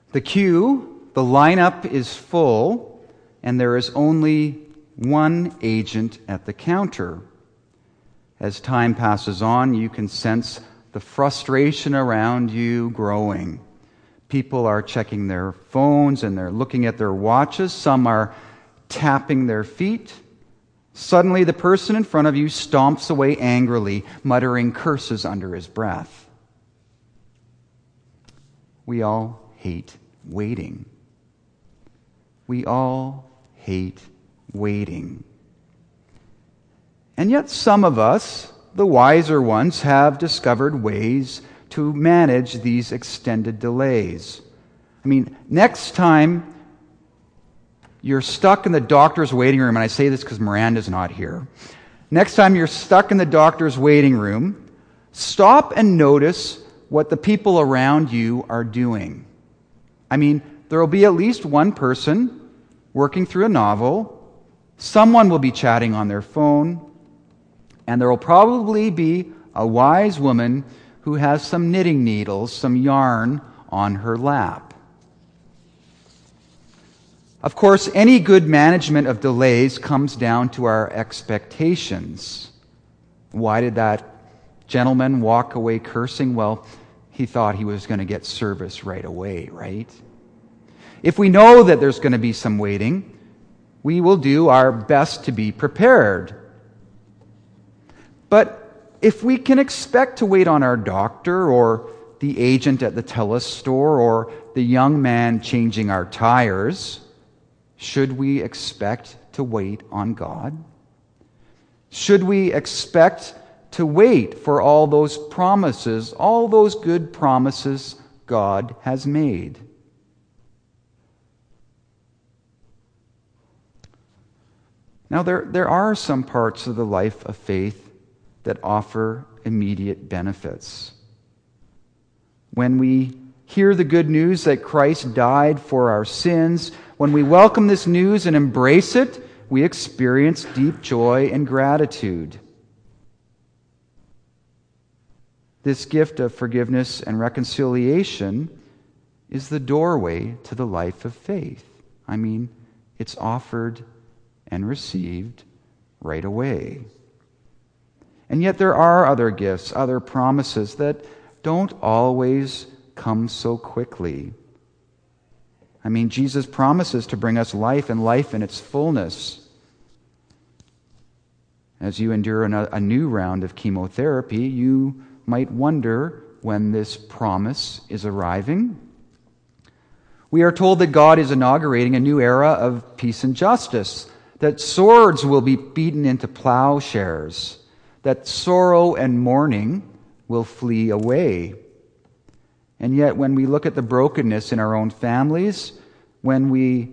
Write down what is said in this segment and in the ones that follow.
The queue, the lineup is full, and there is only one agent at the counter. As time passes on, you can sense the frustration around you growing. People are checking their phones and they're looking at their watches. Some are tapping their feet. Suddenly, the person in front of you stomps away angrily, muttering curses under his breath. We all hate waiting. We all hate waiting. And yet some of us, the wiser ones, have discovered ways to manage these extended delays. Next time you're stuck in the doctor's waiting room, and I say this because Miranda's not here. Next time you're stuck in the doctor's waiting room, stop and notice what the people around you are doing. There will be at least one person working through a novel, someone will be chatting on their phone, and there will probably be a wise woman who has some knitting needles, some yarn on her lap. Of course, any good management of delays comes down to our expectations. Why did that gentleman walk away cursing? Well, he thought he was going to get service right away, right? If we know that there's going to be some waiting, we will do our best to be prepared. But if we can expect to wait on our doctor or the agent at the TELUS store or the young man changing our tires, should we expect to wait on God? Should we expect to wait for all those promises, all those good promises God has made? Now, there are some parts of the life of faith that offer immediate benefits. When we hear the good news that Christ died for our sins, when we welcome this news and embrace it, we experience deep joy and gratitude. This gift of forgiveness and reconciliation is the doorway to the life of faith. It's offered and received right away. And yet there are other gifts, other promises that don't always come so quickly. Jesus promises to bring us life and life in its fullness. As you endure a new round of chemotherapy, you might wonder when this promise is arriving. We are told that God is inaugurating a new era of peace and justice, that swords will be beaten into plowshares, that sorrow and mourning will flee away. And yet when we look at the brokenness in our own families, when we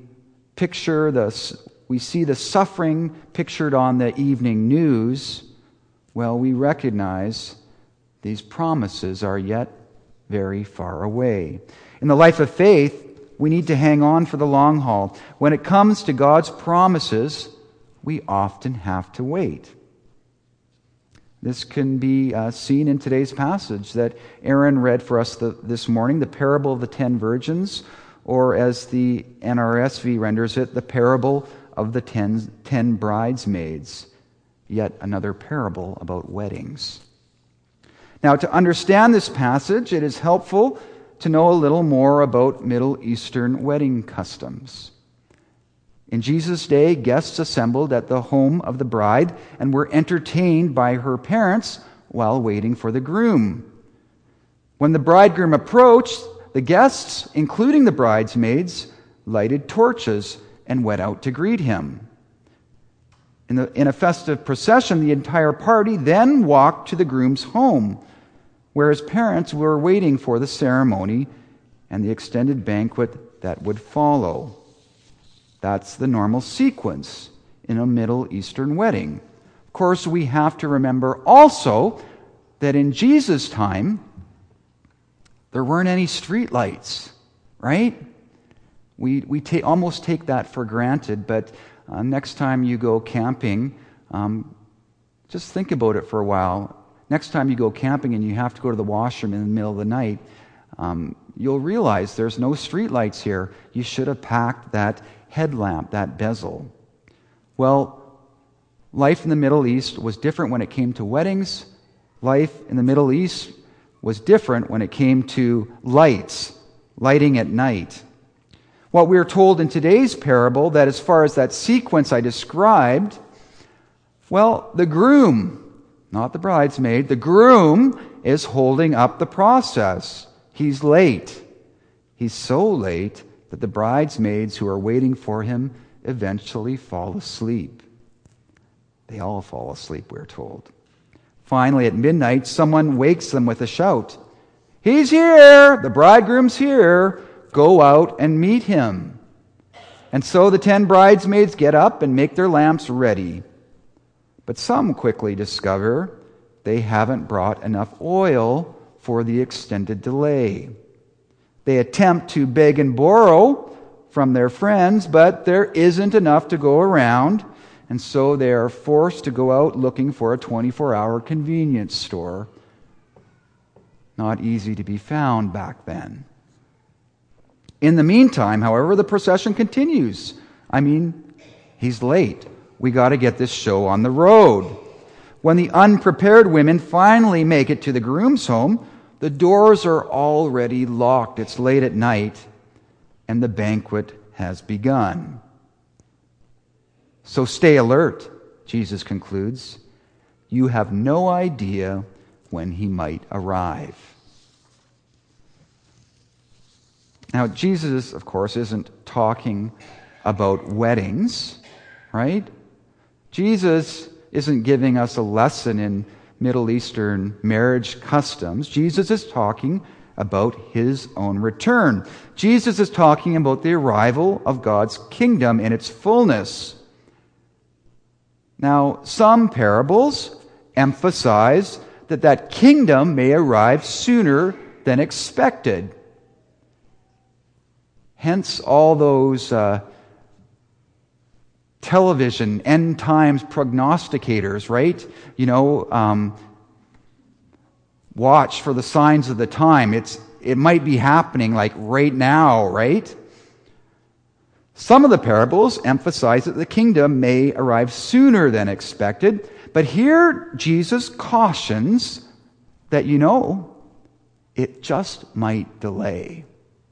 see the suffering pictured on the evening news, well, we recognize these promises are yet very far away. In the life of faith, we need to hang on for the long haul. When it comes to God's promises, we often have to wait. This can be seen in today's passage that Aaron read for us this morning, the parable of the 10 virgins, or as the NRSV renders it, the parable of the 10 bridesmaids. Yet another parable about weddings. Now, to understand this passage, it is helpful to know a little more about Middle Eastern wedding customs. In Jesus' day, guests assembled at the home of the bride and were entertained by her parents while waiting for the groom. When the bridegroom approached, the guests, including the bridesmaids, lighted torches and went out to greet him. In a festive procession, the entire party then walked to the groom's home, where his parents were waiting for the ceremony and the extended banquet that would follow. That's the normal sequence in a Middle Eastern wedding. Of course, we have to remember also that in Jesus' time, there weren't any street lights, right? We almost take that for granted, but next time you go camping, just think about it for a while. Next time you go camping and you have to go to the washroom in the middle of the night, you'll realize there's no street lights here. You should have packed that headlamp, that bezel. Well, life in the Middle East was different when it came to weddings. Life in the Middle East was different when it came to lights, lighting at night. What we're told in today's parable, that as far as that sequence I described, well, the groom, not the bridesmaid, the groom is holding up the process. He's late. He's so late that the bridesmaids who are waiting for him eventually fall asleep. They all fall asleep, we're told. Finally, at midnight, someone wakes them with a shout. "He's here! The bridegroom's here! Go out and meet him." And so the 10 bridesmaids get up and make their lamps ready. But some quickly discover they haven't brought enough oil for the extended delay. They attempt to beg and borrow from their friends, but there isn't enough to go around, and so they are forced to go out looking for a 24-hour convenience store. Not easy to be found back then. In the meantime, however, the procession continues. He's late. We got to get this show on the road. When the unprepared women finally make it to the groom's home, the doors are already locked. It's late at night, and the banquet has begun. So stay alert, Jesus concludes. You have no idea when he might arrive. Now, Jesus, of course, isn't talking about weddings, right? Jesus isn't giving us a lesson in Middle Eastern marriage customs. Jesus is talking about his own return. Jesus is talking about the arrival of God's kingdom in its fullness. Now, some parables emphasize that kingdom may arrive sooner than expected. Hence all those television end times prognosticators, right? Watch for the signs of the time. It might be happening like right now, right? Some of the parables emphasize that the kingdom may arrive sooner than expected, but here Jesus cautions that it just might delay.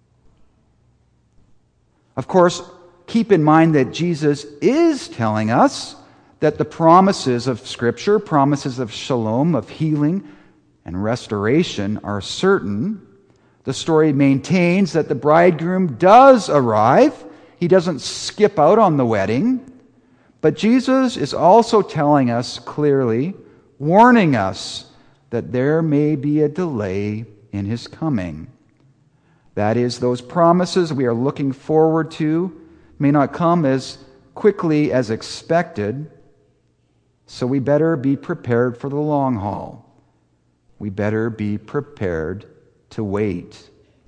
Of course, keep in mind that Jesus is telling us that the promises of Scripture, promises of shalom, of healing and restoration, are certain. The story maintains that the bridegroom does arrive. He doesn't skip out on the wedding. But Jesus is also telling us clearly, warning us that there may be a delay in his coming. That is, those promises we are looking forward to may not come as quickly as expected, so we better be prepared for the long haul. We better be prepared to wait.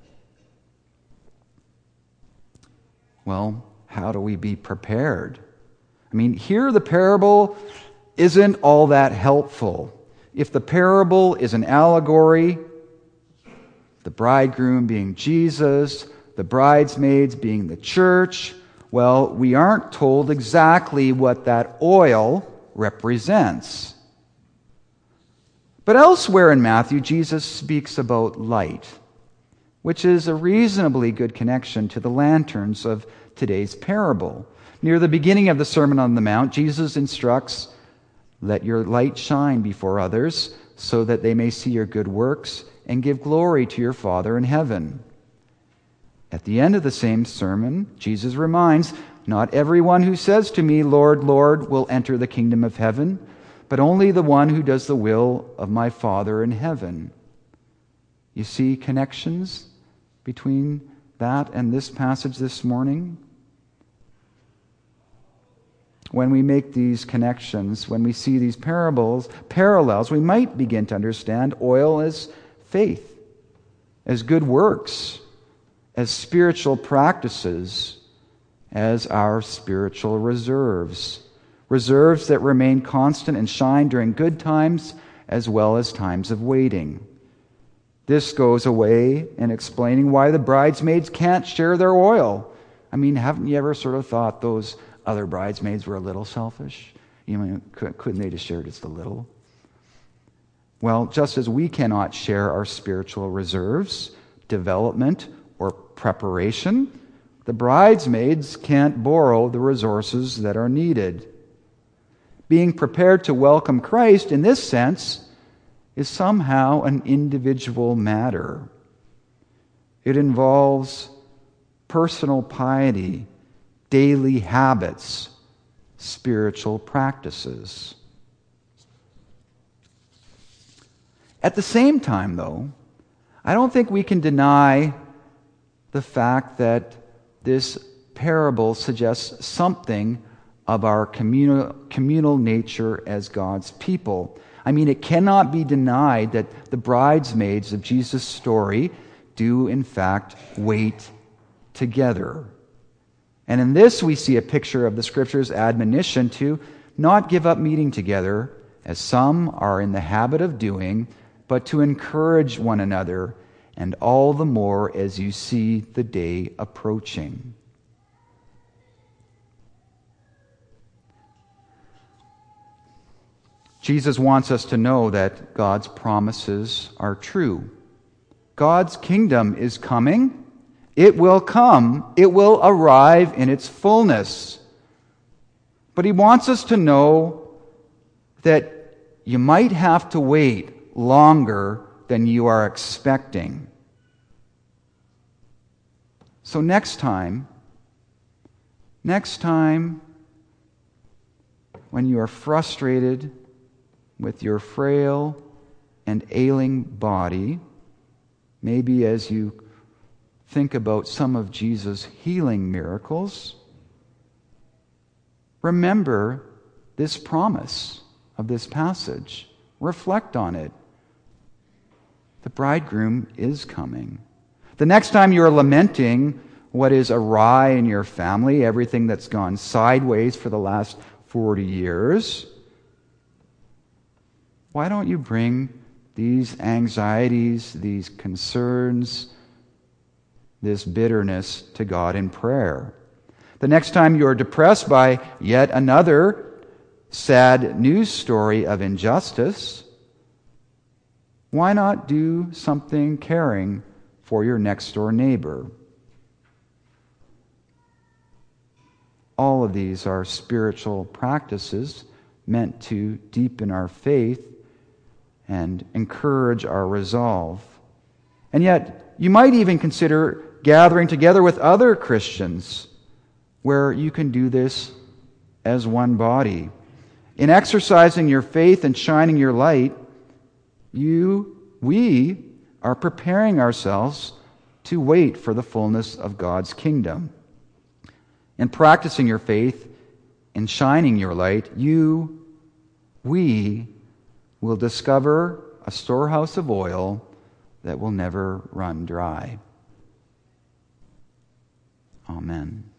Well, how do we be prepared? Here the parable isn't all that helpful. If the parable is an allegory, the bridegroom being Jesus, the bridesmaids being the church, well, we aren't told exactly what that oil represents. But elsewhere in Matthew, Jesus speaks about light, which is a reasonably good connection to the lanterns of today's parable. Near the beginning of the Sermon on the Mount, Jesus instructs, "Let your light shine before others, so that they may see your good works and give glory to your Father in heaven." At the end of the same sermon, Jesus reminds, "Not everyone who says to me, 'Lord, Lord,' will enter the kingdom of heaven, but only the one who does the will of my Father in heaven." You see connections between that and this passage this morning? When we make these connections, when we see these parallels, we might begin to understand oil as faith, as good works, as spiritual practices, as our spiritual reserves that remain constant and shine during good times as well as times of waiting. This goes away in explaining why the bridesmaids can't share their oil. I mean, haven't you ever sort of thought those other bridesmaids were a little selfish? You mean, couldn't they just share just a little? Well, just as we cannot share our spiritual reserves, development, or preparation, the bridesmaids can't borrow the resources that are needed. Being prepared to welcome Christ in this sense is somehow an individual matter. It involves personal piety, daily habits, spiritual practices. At the same time, though, I don't think we can deny the fact that this parable suggests something of our communal nature as God's people. I mean, it cannot be denied that the bridesmaids of Jesus' story do, in fact, wait together. And in this, we see a picture of the Scripture's admonition to not give up meeting together, as some are in the habit of doing, but to encourage one another, and all the more as you see the day approaching. Jesus wants us to know that God's promises are true. God's kingdom is coming. It will come. It will arrive in its fullness. But He wants us to know that you might have to wait longer than you are expecting. So next time, when you are frustrated with your frail and ailing body, maybe as you think about some of Jesus' healing miracles, remember this promise of this passage. Reflect on it. The bridegroom is coming. The next time you're lamenting what is awry in your family, everything that's gone sideways for the last 40 years, why don't you bring these anxieties, these concerns, this bitterness to God in prayer? The next time you're depressed by yet another sad news story of injustice, why not do something caring for your next door neighbor? All of these are spiritual practices meant to deepen our faith and encourage our resolve. And yet, you might even consider gathering together with other Christians where you can do this as one body. In exercising your faith and shining your light, we are preparing ourselves to wait for the fullness of God's kingdom. In practicing your faith and shining your light, we will discover a storehouse of oil that will never run dry. Amen.